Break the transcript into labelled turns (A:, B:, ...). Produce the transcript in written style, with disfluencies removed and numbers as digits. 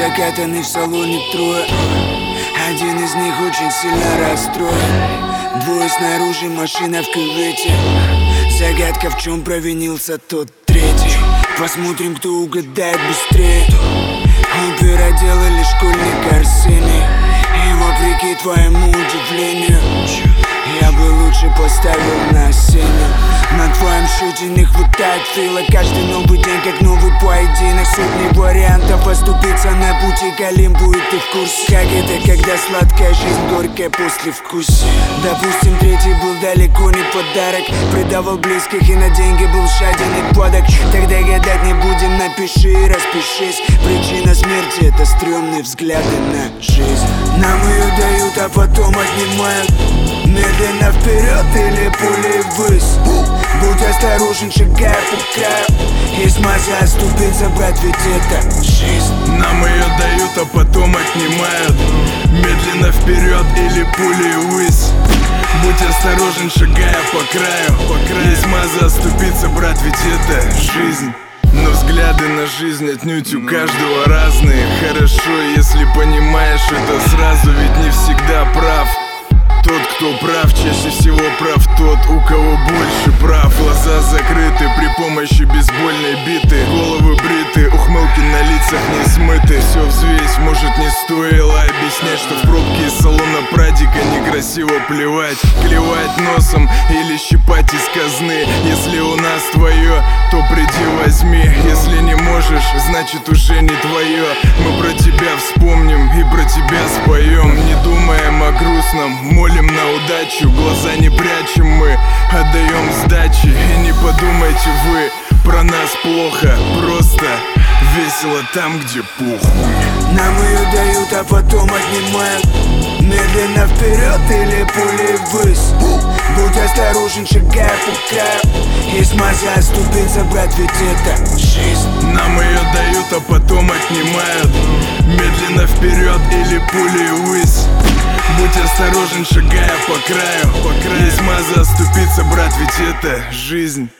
A: Закатаны в салоне трое. Один из них очень сильно расстроен. Двое снаружи, машина в кювете. Загадка, в чем провинился тот третий. Посмотрим, кто угадает быстрее. Опера делали школьник Арсений. И вопреки твоему удивлению, я бы лучше поставил на сцену. На твоем счете не хватает фила. Каждый новый день как новый поединок. Сотни вариантов оступиться на пути к Олимпу. И ты в курсе, как это, когда сладкая жизнь горькая послевкусие. Допустим, третий был далеко не подарок. Предавал близких и на деньги был жаден и падок. Тогда гадать не будем, напиши и распишись. Причина смерти — это стрёмные взгляды на жизнь. Нам ее дают, а потом отнимают. Медленно вперед или пулей ввысь. Будь осторожен, шагая по краю. Есть маза оступиться, брат, ведь это жизнь.
B: Нам ее дают, а потом отнимают. Медленно вперед или пулей ввысь. Будь осторожен, шагая по краю. Есть маза оступиться, брат, ведь это жизнь. Но взгляды на жизнь отнюдь у каждого разные. Хорошо, если понимаешь это сразу, ведь не всегда прав тот, кто прав, чаще всего прав тот, у кого больше прав. Глаза закрыты при помощи бейсбольной биты. Головы бриты, ухмылки на лицах не смыты. Все взвесь, может не стоило объяснять, что в пробке из салона прадика некрасиво плевать. Клевать носом или щипать из казны. Если у нас твое, то приди возьми. Если не можешь, значит уже не твое. Мы про тебя вспомним и про тебя споем. Не думаем о грустном, молим на удачу. Глаза не прячем мы, отдаем сдачи. И не подумайте вы про нас плохо. Просто весело там, где похуй.
A: Нам ее дают, а потом отнимают. Медленно вперед или пулей ввысь. Будь осторожен, шагая по краю. Есть маза оступиться, брат, ведь это жизнь.
B: Нам ее дают, а потом отнимают. Медленно вперед или пулей ввысь. Будь осторожен, шагая по краю. Есть маза оступиться, брат, ведь это жизнь.